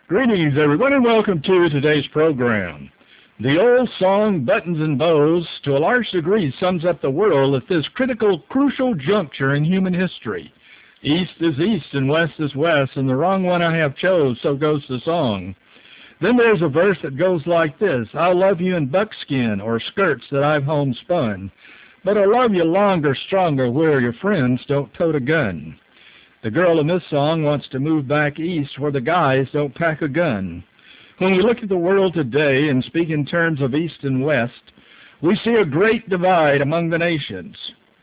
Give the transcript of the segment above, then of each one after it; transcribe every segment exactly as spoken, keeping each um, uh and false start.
Greetings, everyone, and welcome to today's program. The old song, Buttons and Bows, to a large degree sums up the world at this critical, crucial juncture in human history. East is east and west is west, and the wrong one I have chose, so goes the song. Then there's a verse that goes like this: I'll love you in buckskin or skirts that I've homespun, but I'll love you longer, stronger, where your friends don't tote a gun. The girl in this song wants to move back east where the guys don't pack a gun. When we look at the world today and speak in terms of east and west, we see a great divide among the nations.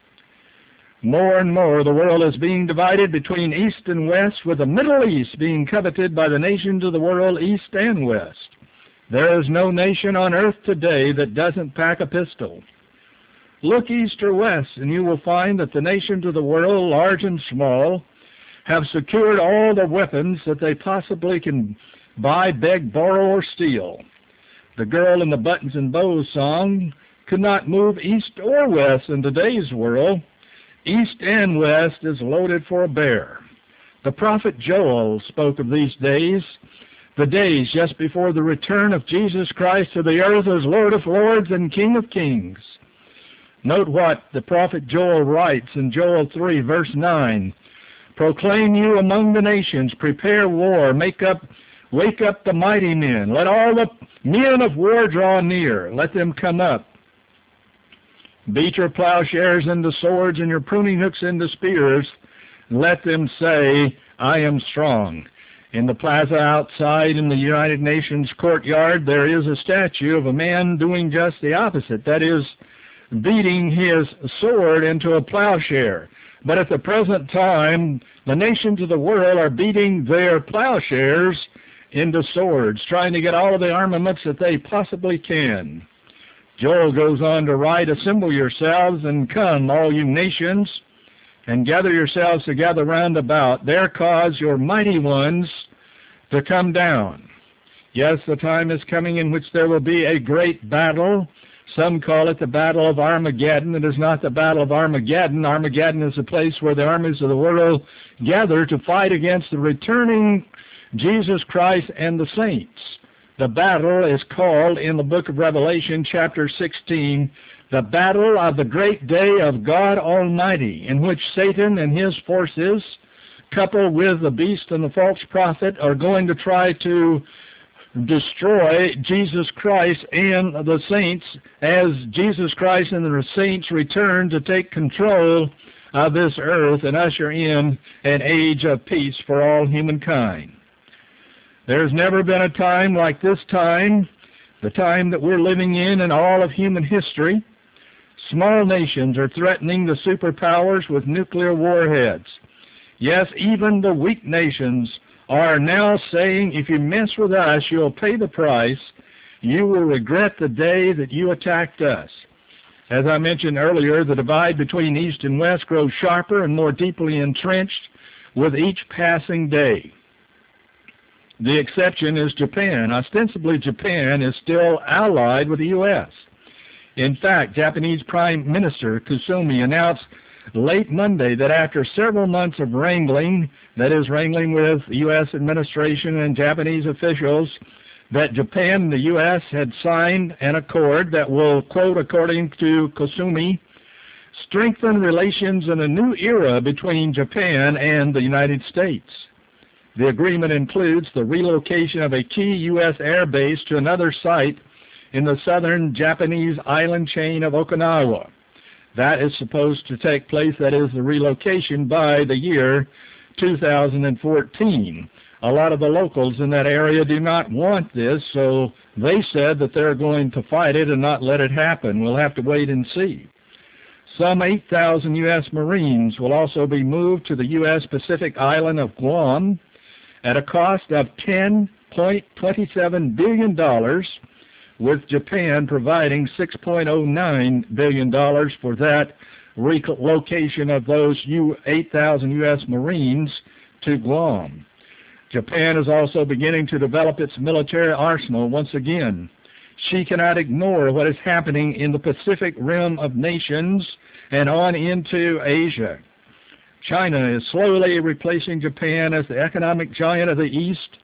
More and more the world is being divided between east and west, with the Middle East being coveted by the nations of the world east and west. There is no nation on earth today that doesn't pack a pistol. Look east or west, and you will find that the nations of the world, large and small, have secured all the weapons that they possibly can buy, beg, borrow, or steal. The girl in the Buttons and Bows song could not move east or west in today's world. East and west is loaded for a bear. The prophet Joel spoke of these days, the days just before the return of Jesus Christ to the earth as Lord of lords and King of kings. Note what the prophet Joel writes in Joel three, verse nine. Proclaim you among the nations, prepare war, make up, wake up the mighty men. Let all the men of war draw near, let them come up. Beat your plowshares into swords and your pruning hooks into spears. Let them say, I am strong. In the plaza outside in the United Nations courtyard, there is a statue of a man doing just the opposite, that is, beating his sword into a plowshare. But at the present time, the nations of the world are beating their plowshares into swords, trying to get all of the armaments that they possibly can. Joel goes on to write, assemble yourselves and come, all you nations, and gather yourselves together round about. There cause your mighty ones to come down. Yes, the time is coming in which there will be a great battle. Some call it the Battle of Armageddon. It is not the Battle of Armageddon. Armageddon is a place where the armies of the world gather to fight against the returning Jesus Christ and the saints. The battle is called in the book of Revelation, chapter sixteen, the battle of the great day of God Almighty, in which Satan and his forces, coupled with the beast and the false prophet, are going to try to destroy Jesus Christ and the saints as Jesus Christ and the saints return to take control of this earth and usher in an age of peace for all humankind. There's never been a time like this time, the time that we're living in in all of human history. Small nations are threatening the superpowers with nuclear warheads. Yes, even the weak nations are now saying, if you mess with us, you'll pay the price. You will regret the day that you attacked us. As I mentioned earlier, the divide between East and West grows sharper and more deeply entrenched with each passing day. The exception is Japan. Ostensibly, Japan is still allied with the U S In fact, Japanese Prime Minister Kusumi announced late Monday that after several months of wrangling, that is, wrangling with the U S administration and Japanese officials, that Japan and the U S had signed an accord that will, quote, according to Kusumi, strengthen relations in a new era between Japan and the United States. The agreement includes the relocation of a key U S air base to another site in the southern Japanese island chain of Okinawa. That is supposed to take place, that is, the relocation, by the year two thousand fourteen. A lot of the locals in that area do not want this, so they said that they're going to fight it and not let it happen. We'll have to wait and see. Some eight thousand U S Marines will also be moved to the U S Pacific island of Guam at a cost of ten point two seven billion dollars, with Japan providing six point oh nine billion dollars for that relocation of those eight thousand U S Marines to Guam. Japan is also beginning to develop its military arsenal once again. She cannot ignore what is happening in the Pacific Rim of nations and on into Asia. China is slowly replacing Japan as the economic giant of the East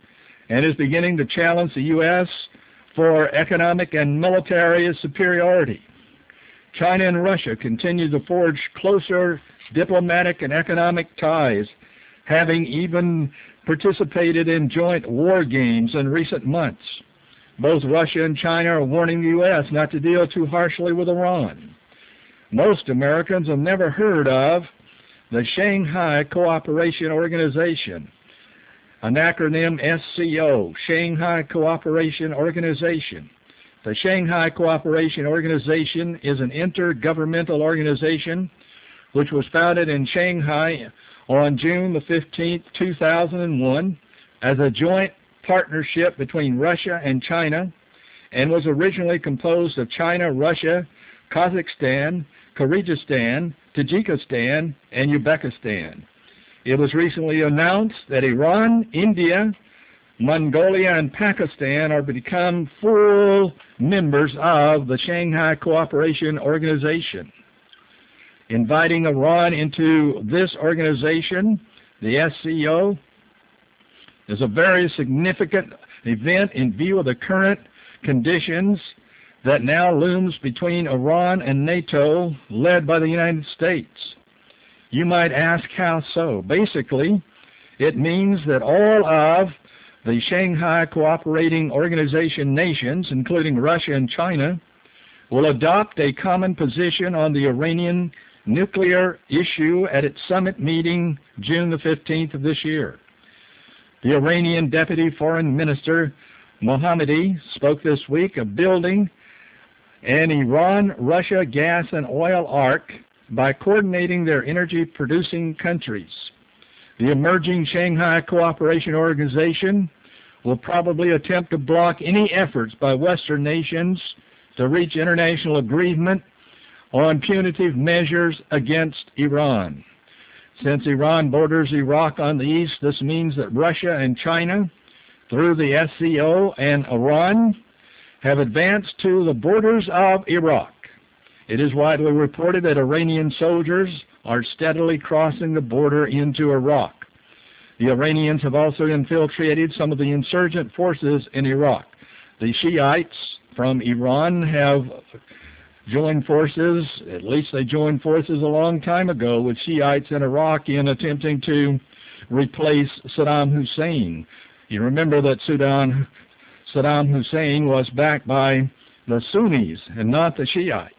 and is beginning to challenge the U S for economic and military superiority. China and Russia continue to forge closer diplomatic and economic ties, having even participated in joint war games in recent months. Both Russia and China are warning the U S not to deal too harshly with Iran. Most Americans have never heard of the Shanghai Cooperation Organization, an acronym S C O, Shanghai Cooperation Organization. The Shanghai Cooperation Organization is an intergovernmental organization which was founded in Shanghai on June the fifteenth, two thousand one, as a joint partnership between Russia and China, and was originally composed of China, Russia, Kazakhstan, Kyrgyzstan, Tajikistan, and Uzbekistan. It was recently announced that Iran, India, Mongolia, and Pakistan are to become full members of the Shanghai Cooperation Organization. Inviting Iran into this organization, the S C O, is a very significant event in view of the current conditions that now looms between Iran and NATO, led by the United States. You might ask, how so? Basically, it means that all of the Shanghai Cooperating Organization nations, including Russia and China, will adopt a common position on the Iranian nuclear issue at its summit meeting June the fifteenth of this year. The Iranian Deputy Foreign Minister Mohammadi spoke this week of building an Iran-Russia gas and oil arc by coordinating their energy-producing countries. The emerging Shanghai Cooperation Organization will probably attempt to block any efforts by Western nations to reach international agreement on punitive measures against Iran. Since Iran borders Iraq on the east, this means that Russia and China, through the S C O and Iran, have advanced to the borders of Iraq. It is widely reported that Iranian soldiers are steadily crossing the border into Iraq. The Iranians have also infiltrated some of the insurgent forces in Iraq. The Shiites from Iran have joined forces, at least they joined forces a long time ago, with Shiites in Iraq in attempting to replace Saddam Hussein. You remember that Sudan, Saddam Hussein was backed by the Sunnis and not the Shiites.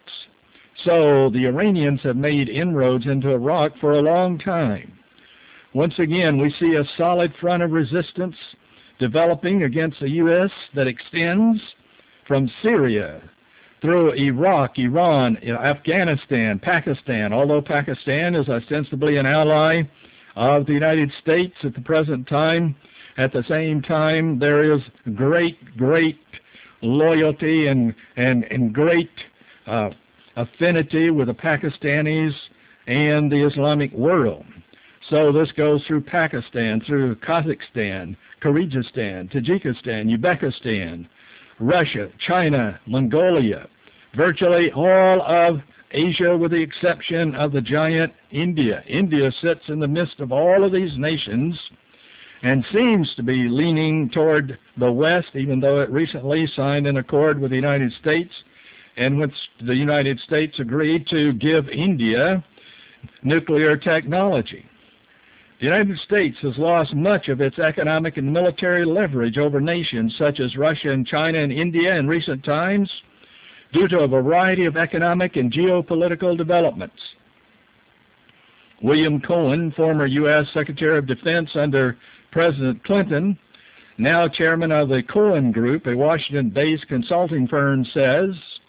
So the Iranians have made inroads into Iraq for a long time. Once again, we see a solid front of resistance developing against the U S that extends from Syria through Iraq, Iran, Afghanistan, Pakistan. Although Pakistan is ostensibly an ally of the United States at the present time, at the same time there is great, great loyalty and, and, and great uh, affinity with the Pakistanis and the Islamic world. So this goes through Pakistan, through Kazakhstan, Kyrgyzstan, Tajikistan, Uzbekistan, Russia, China, Mongolia, virtually all of Asia with the exception of the giant India. India sits in the midst of all of these nations and seems to be leaning toward the West, even though it recently signed an accord with the United States in which the United States agreed to give India nuclear technology. The United States has lost much of its economic and military leverage over nations such as Russia and China and India in recent times due to a variety of economic and geopolitical developments. William Cohen, former U S Secretary of Defense under President Clinton, now chairman of the Cohen Group, a Washington-based consulting firm, says,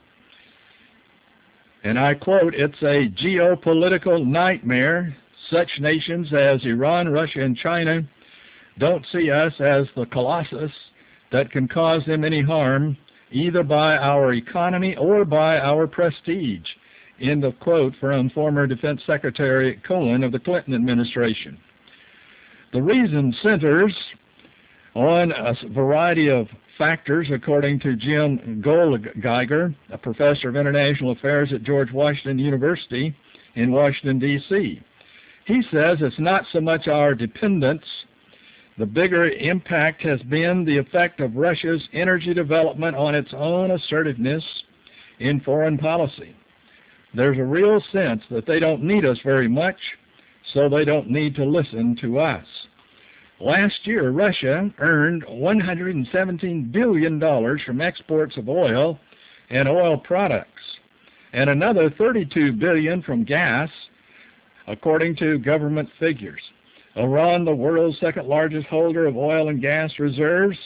and I quote, "It's a geopolitical nightmare. Such nations as Iran, Russia, and China don't see us as the colossus that can cause them any harm, either by our economy or by our prestige." End of quote from former Defense Secretary Cohen of the Clinton administration. The reason centers on a variety of factors, according to Jim Goldgeiger, a professor of international affairs at George Washington University in Washington, D C He says it's not so much our dependence The bigger impact has been the effect of Russia's energy development on its own assertiveness in foreign policy. There's a real sense that they don't need us very much, so they don't need to listen to us. Last year, Russia earned one hundred seventeen billion dollars from exports of oil and oil products, and another thirty-two billion dollars from gas, according to government figures. Iran, the world's second largest holder of oil and gas reserves,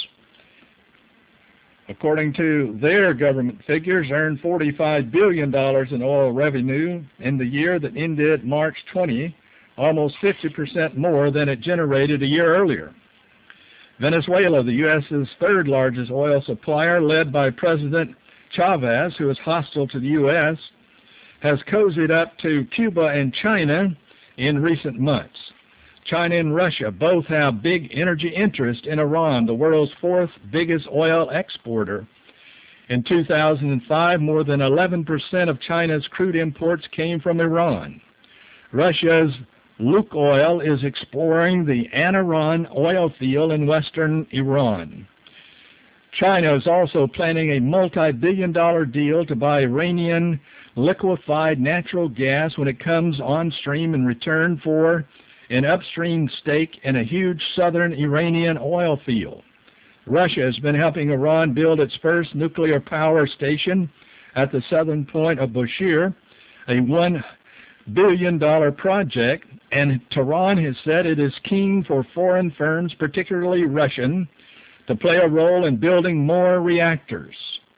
according to their government figures, earned forty-five billion dollars in oil revenue in the year that ended March twentieth, almost fifty percent more than it generated a year earlier. Venezuela, the U S's third largest oil supplier, led by President Chavez, who is hostile to the U S, has cozied up to Cuba and China in recent months. China and Russia both have big energy interest in Iran, the world's fourth biggest oil exporter. In two thousand five, more than eleven percent of China's crude imports came from Iran. Russia's Lukoil is exploring the Anaran oil field in western Iran. China is also planning a multi-billion dollar deal to buy Iranian liquefied natural gas when it comes on stream in return for an upstream stake in a huge southern Iranian oil field. Russia has been helping Iran build its first nuclear power station at the southern point of Bushehr, a one billion dollar project, and Tehran has said it is keen for foreign firms, particularly Russian, to play a role in building more reactors.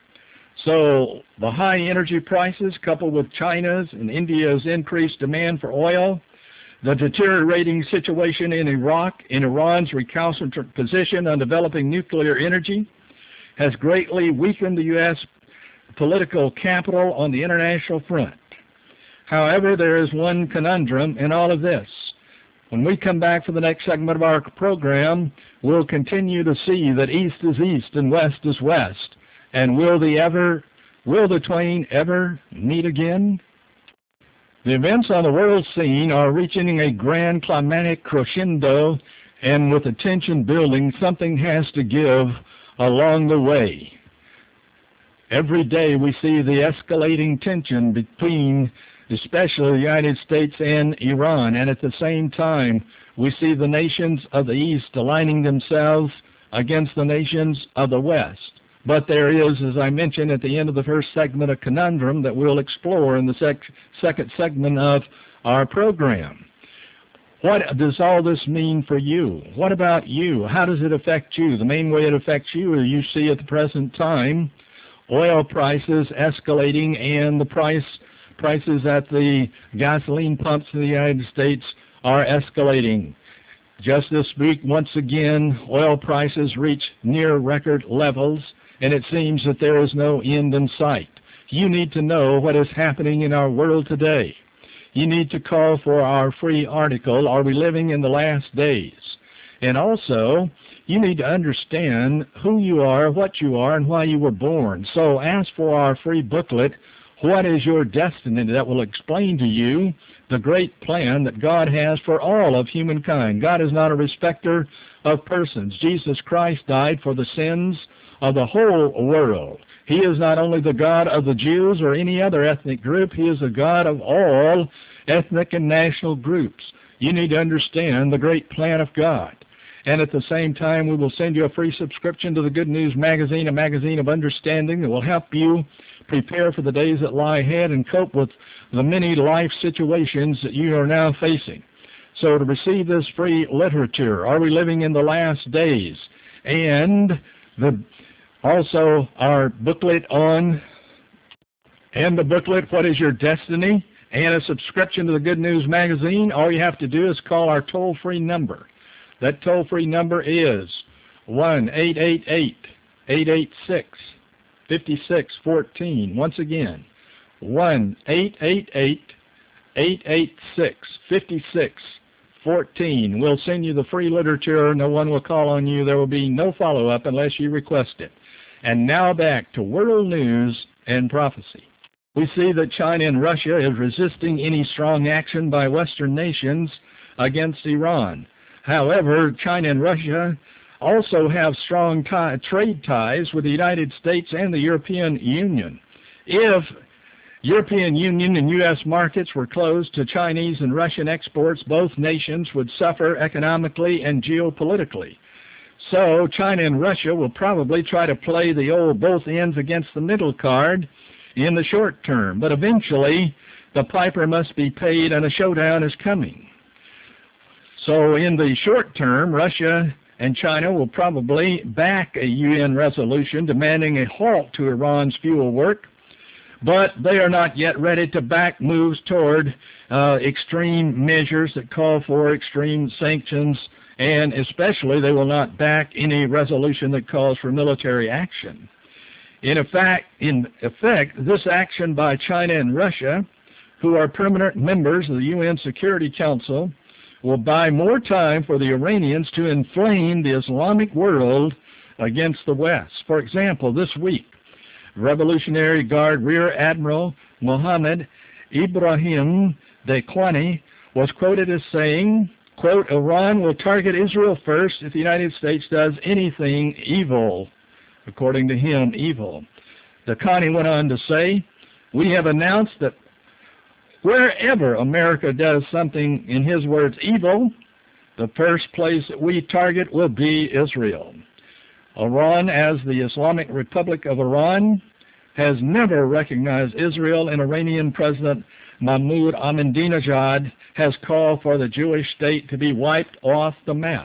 So the high energy prices, coupled with China's and India's increased demand for oil, the deteriorating situation in Iraq, in Iran's recalcitrant position on developing nuclear energy, has greatly weakened the U S political capital on the international front. However, there is one conundrum in all of this. When we come back for the next segment of our program, we'll continue to see that east is east and west is west. And will the ever, will the twain ever meet again? The events on the world scene are reaching a grand climatic crescendo, and with the tension building, something has to give along the way. Every day we see the escalating tension between especially the United States and Iran, and at the same time we see the nations of the East aligning themselves against the nations of the West. But there is, as I mentioned at the end of the first segment, a conundrum that we'll explore in the sec second segment of our program. What does all this mean for you? What about you? How does it affect you? The main way it affects you is you see at the present time oil prices escalating, and the price prices at the gasoline pumps in the United States are escalating. Just this week, once again, oil prices reach near record levels, and it seems that there is no end in sight. You need to know what is happening in our world today. You need to call for our free article, Are We Living in the Last Days? And also, you need to understand who you are, what you are, and why you were born. So ask for our free booklet, What is Your Destiny?, that will explain to you the great plan that God has for all of humankind. God is not a respecter of persons. Jesus Christ died for the sins of the whole world. He is not only the God of the Jews or any other ethnic group, He is the God of all ethnic and national groups. You need to understand the great plan of God. And at the same time, we will send you a free subscription to the Good News Magazine, a magazine of understanding that will help you prepare for the days that lie ahead and cope with the many life situations that you are now facing. So to receive this free literature, Are We Living in the Last Days? And the also our booklet on, and the booklet, What is Your Destiny? And a subscription to the Good News Magazine, all you have to do is call our toll-free number. That toll-free number is one eight eight eight, eight eight six, five six one four. Once again, one eight eight eight, eight eight six, five six one four. We'll send you the free literature. No one will call on you. There will be no follow-up unless you request it. And now back to world news and prophecy. We see that China and Russia is resisting any strong action by Western nations against Iran. However, China and Russia also have strong tie, trade ties with the United States and the European Union. If European Union and U S markets were closed to Chinese and Russian exports, both nations would suffer economically and geopolitically. So China and Russia will probably try to play the old both ends against the middle card in the short term, but eventually the piper must be paid and a showdown is coming. So in the short term, Russia and China will probably back a U N resolution demanding a halt to Iran's fuel work, but they are not yet ready to back moves toward uh, extreme measures that call for extreme sanctions, and especially they will not back any resolution that calls for military action. In effect, in effect, this action by China and Russia, who are permanent members of the U N Security Council, will buy more time for the Iranians to inflame the Islamic world against the West. For example, this week, Revolutionary Guard Rear Admiral Mohammed Ibrahim Dequani was quoted as saying, quote, "Iran will target Israel first if the United States does anything evil." According to him, evil. Dequani went on to say, "We have announced that wherever America does something, in his words, evil, the first place that we target will be Israel." Iran, as the Islamic Republic of Iran, has never recognized Israel, and Iranian President Mahmoud Ahmadinejad has called for the Jewish state to be wiped off the map.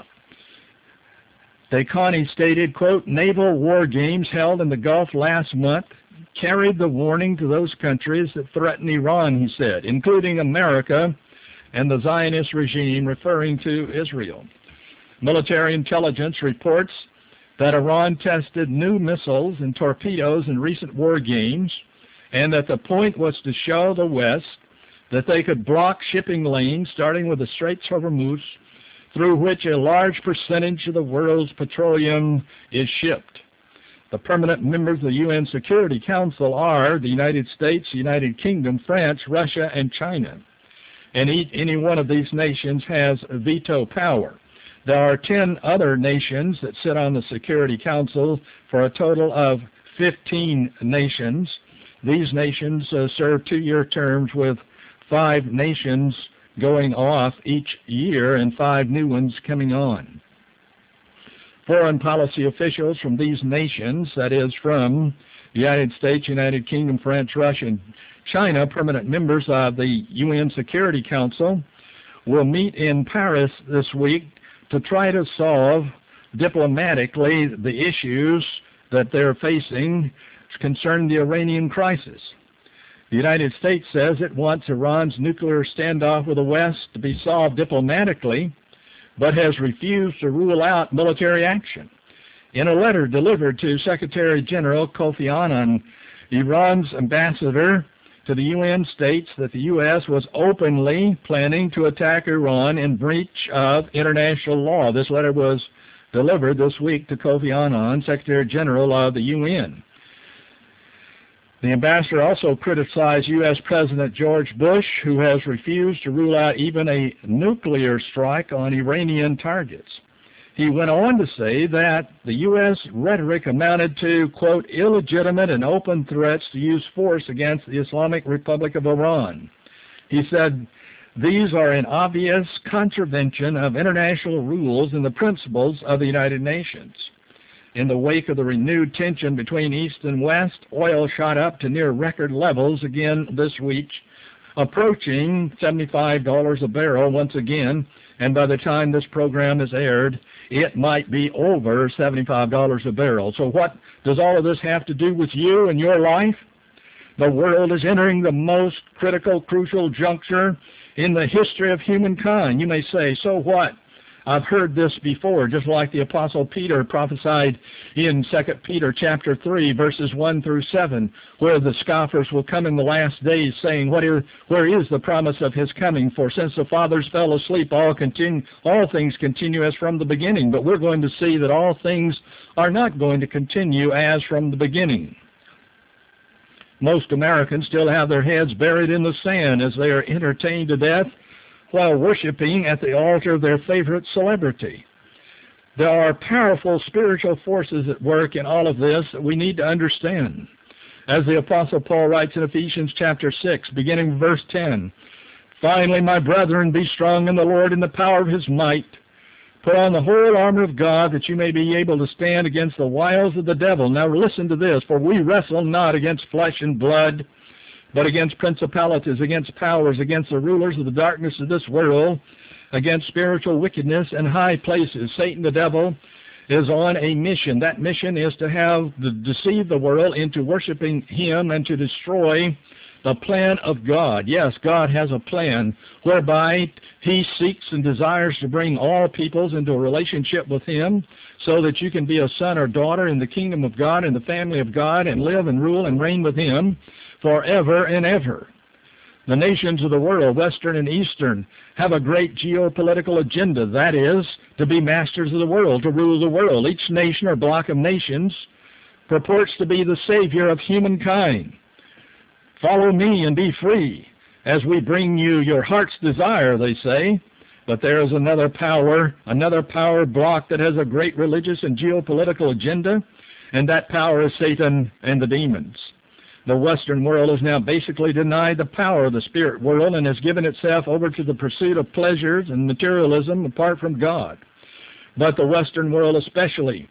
Dequani stated, quote, "Naval war games held in the Gulf last month carried the warning to those countries that threaten Iran," he said, including America and the Zionist regime, referring to Israel. Military intelligence reports that Iran tested new missiles and torpedoes in recent war games, and that the point was to show the West that they could block shipping lanes starting with the Straits of Hormuz, through which a large percentage of the world's petroleum is shipped. The permanent members of the U N Security Council are the United States, the United Kingdom, France, Russia, and China. And each, any one of these nations has veto power. There are ten other nations that sit on the Security Council for a total of fifteen nations. These nations uh, serve two-year terms with five nations going off each year and five new ones coming on. Foreign policy officials from these nations, that is from the United States, United Kingdom, France, Russia, and China, permanent members of the U N Security Council, will meet in Paris this week to try to solve diplomatically the issues that they're facing concerning the Iranian crisis. The United States says it wants Iran's nuclear standoff with the West to be solved diplomatically, but has refused to rule out military action. In a letter delivered to Secretary General Kofi Annan, Iran's ambassador to the U N states that the U S was openly planning to attack Iran in breach of international law. This letter was delivered this week to Kofi Annan, Secretary General of the U N. The ambassador also criticized U S President George Bush, who has refused to rule out even a nuclear strike on Iranian targets. He went on to say that the U S rhetoric amounted to, quote, illegitimate and open threats to use force against the Islamic Republic of Iran. He said, these are an obvious contravention of international rules and the principles of the United Nations. In the wake of the renewed tension between East and West, oil shot up to near record levels again this week, approaching seventy-five dollars a barrel once again, and by the time this program is aired, it might be over seventy-five dollars a barrel. So what does all of this have to do with you and your life? The world is entering the most critical, crucial juncture in the history of humankind. You may say, so what? I've heard this before, just like the Apostle Peter prophesied in Second Peter chapter three, verses one through seven, where the scoffers will come in the last days saying, what is, where is the promise of his coming? For since the fathers fell asleep, all, continue, all things continue as from the beginning. But we're going to see that all things are not going to continue as from the beginning. Most Americans still have their heads buried in the sand as they are entertained to death while worshiping at the altar of their favorite celebrity. There are powerful spiritual forces at work in all of this that we need to understand. As the Apostle Paul writes in Ephesians chapter six, beginning with verse ten, "Finally, my brethren, be strong in the Lord and the power of his might. Put on the whole armor of God, that you may be able to stand against the wiles of the devil." Now listen to this. "For we wrestle not against flesh and blood, but against principalities, against powers, against the rulers of the darkness of this world, against spiritual wickedness in high places." Satan, the devil, is on a mission. That mission is to have to deceive the world into worshiping him and to destroy the plan of God. Yes, God has a plan whereby he seeks and desires to bring all peoples into a relationship with him so that you can be a son or daughter in the kingdom of God, in the family of God, and live and rule and reign with him forever and ever. The nations of the world, Western and Eastern, have a great geopolitical agenda. That is, to be masters of the world, to rule the world. Each nation or block of nations purports to be the savior of humankind. "Follow me and be free, as we bring you your heart's desire," they say. But there is another power, another power block that has a great religious and geopolitical agenda, and that power is Satan and the demons. The Western world has now basically denied the power of the spirit world and has given itself over to the pursuit of pleasures and materialism apart from God. But the Western world especially,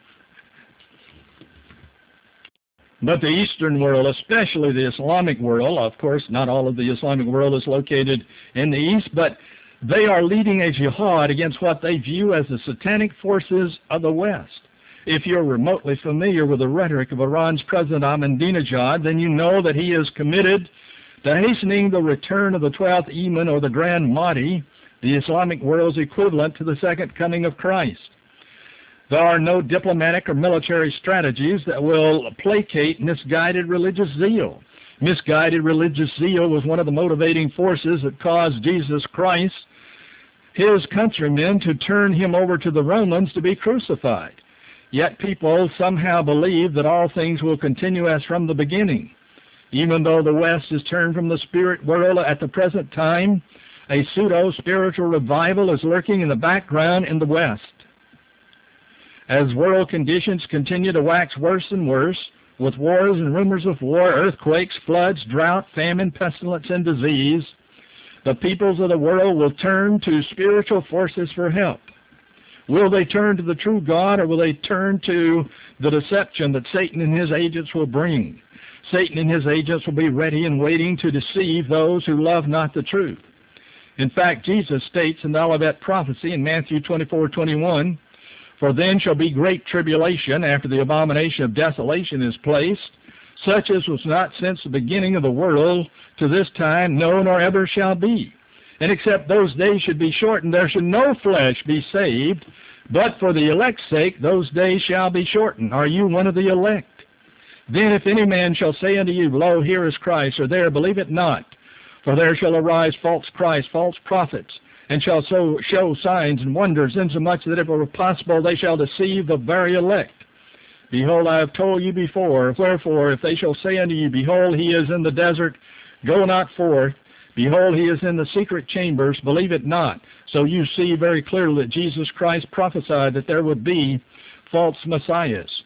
but the Eastern world, especially the Islamic world, of course not all of the Islamic world is located in the East, but they are leading a jihad against what they view as the satanic forces of the West. If you're remotely familiar with the rhetoric of Iran's President Ahmadinejad, then you know that he is committed to hastening the return of the twelfth Imam, or the Grand Mahdi, the Islamic world's equivalent to the second coming of Christ. There are no diplomatic or military strategies that will placate misguided religious zeal. Misguided religious zeal was one of the motivating forces that caused Jesus Christ, his countrymen, to turn him over to the Romans to be crucified. Yet people somehow believe that all things will continue as from the beginning. Even though the West is turned from the spirit world at the present time, a pseudo-spiritual revival is lurking in the background in the West. As world conditions continue to wax worse and worse, with wars and rumors of war, earthquakes, floods, drought, famine, pestilence, and disease, the peoples of the world will turn to spiritual forces for help. Will they turn to the true God, or will they turn to the deception that Satan and his agents will bring? Satan and his agents will be ready and waiting to deceive those who love not the truth. In fact, Jesus states in the Olivet prophecy in Matthew twenty-four twenty-one, "For then shall be great tribulation after the abomination of desolation is placed, such as was not since the beginning of the world to this time, no, nor ever shall be. And except those days should be shortened, there should no flesh be saved, but for the elect's sake those days shall be shortened." Are you one of the elect? "Then if any man shall say unto you, Lo, here is Christ, or there, believe it not. For there shall arise false Christs, false prophets, and shall so show signs and wonders, insomuch that if it were possible they shall deceive the very elect. Behold, I have told you before. Wherefore, if they shall say unto you, Behold, he is in the desert, go not forth. Behold, he is in the secret chambers, believe it not." So you see very clearly that Jesus Christ prophesied that there would be false messiahs.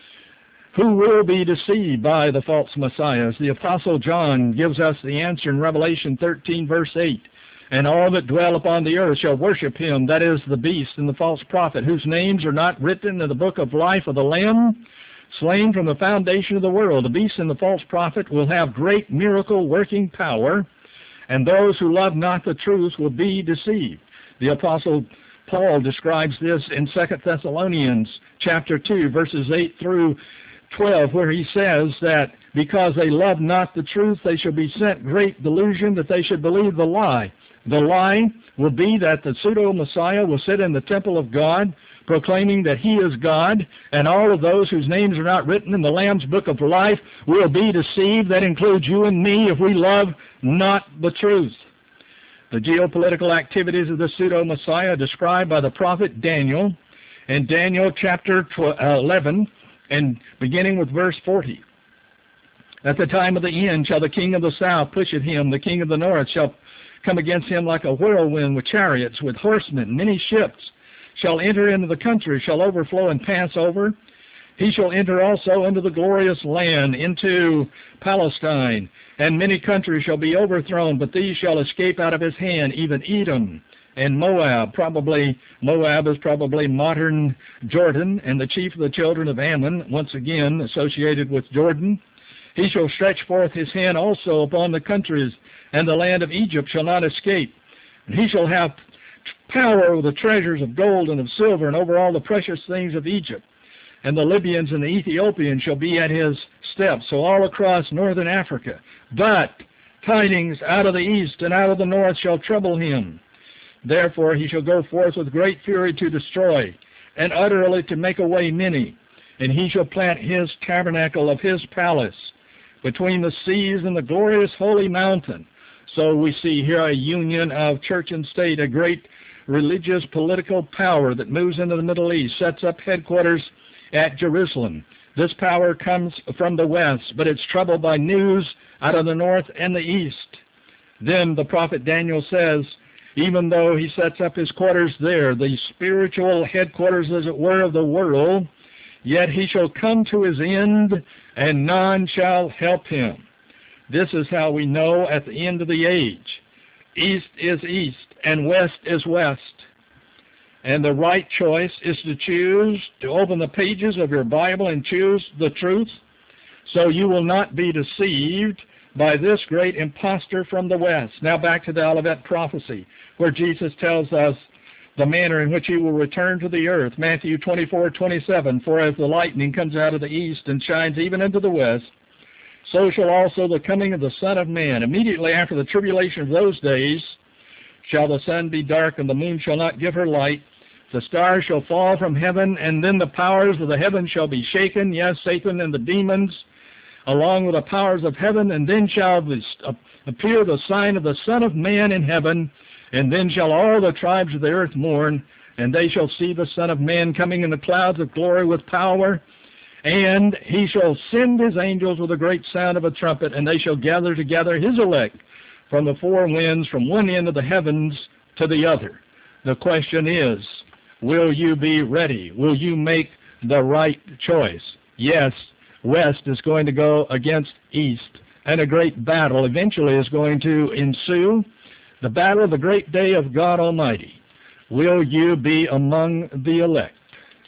Who will be deceived by the false messiahs? The Apostle John gives us the answer in Revelation thirteen, verse eight. "And all that dwell upon the earth shall worship him, that is, the beast and the false prophet, whose names are not written in the book of life of the Lamb, slain from the foundation of the world." The beast and the false prophet will have great miracle-working power, and those who love not the truth will be deceived. The Apostle Paul describes this in Second Thessalonians chapter two, verses eight through twelve, where he says that because they love not the truth, they shall be sent great delusion, that they should believe the lie. The lie will be that the pseudo-Messiah will sit in the temple of God, proclaiming that he is God, and all of those whose names are not written in the Lamb's book of life will be deceived. That includes you and me if we love not the truth. The geopolitical activities of the pseudo-Messiah described by the prophet Daniel in Daniel chapter eleven, and beginning with verse forty. At the time of the end shall the king of the south push at him. The king of the north shall come against him like a whirlwind with chariots, with horsemen. Many ships shall enter into the country, shall overflow and pass over. He shall enter also into the glorious land, into Palestine, and many countries shall be overthrown, but these shall escape out of his hand, even Edom and Moab. Probably Moab is probably modern Jordan, and the chief of the children of Ammon, once again associated with Jordan. He shall stretch forth his hand also upon the countries, and the land of Egypt shall not escape. And he shall have power over the treasures of gold and of silver, and over all the precious things of Egypt. And the Libyans and the Ethiopians shall be at his steps, so all across northern Africa. But tidings out of the east and out of the north shall trouble him. Therefore he shall go forth with great fury to destroy, and utterly to make away many. And he shall plant his tabernacle of his palace between the seas and the glorious holy mountain. So we see here a union of church and state, a great religious political power that moves into the Middle East, sets up headquarters at Jerusalem. This power comes from the west, but it's troubled by news out of the north and the east. Then the prophet Daniel says, even though he sets up his quarters there, the spiritual headquarters, as it were, of the world, yet he shall come to his end, and none shall help him. This is how we know at the end of the age. East is east, and west is west. And the right choice is to choose to open the pages of your Bible and choose the truth, so you will not be deceived by this great impostor from the west. Now back to the Olivet prophecy, where Jesus tells us the manner in which he will return to the earth. Matthew twenty-four twenty-seven, for as the lightning comes out of the east and shines even into the west, so shall also the coming of the Son of Man. Immediately after the tribulation of those days shall the sun be dark, and the moon shall not give her light. The stars shall fall from heaven, and then the powers of the heaven shall be shaken, yes, Satan and the demons, along with the powers of heaven. And then shall appear the sign of the Son of Man in heaven, and then shall all the tribes of the earth mourn, and they shall see the Son of Man coming in the clouds of glory with power. And he shall send his angels with a great sound of a trumpet, and they shall gather together his elect from the four winds, from one end of the heavens to the other. The question is, will you be ready? Will you make the right choice? Yes, west is going to go against east, and a great battle eventually is going to ensue, the battle of the great day of God Almighty. Will you be among the elect?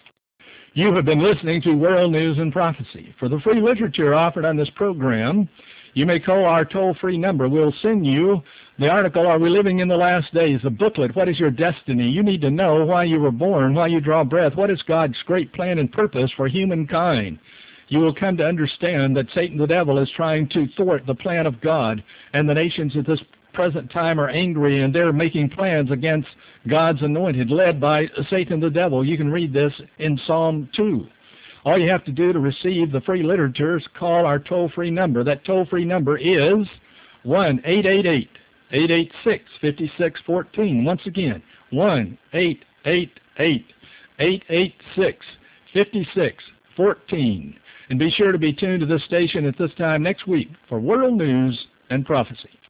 You have been listening to World News and Prophecy. For the free literature offered on this program, you may call our toll-free number. We'll send you the article, Are We Living in the Last Days? The booklet, What is Your Destiny? You need to know why you were born, why you draw breath, what is God's great plan and purpose for humankind. You will come to understand that Satan the devil is trying to thwart the plan of God, and the nations at this present time are angry, and they're making plans against God's anointed, led by Satan the devil. You can read this in Psalm two. All you have to do to receive the free literature is call our toll-free number. That toll-free number is one eight eight eight, eight eight six, five six one four. Once again, one eight eight eight, eight eight six, five six one four. And be sure to be tuned to this station at this time next week for World News and Prophecy.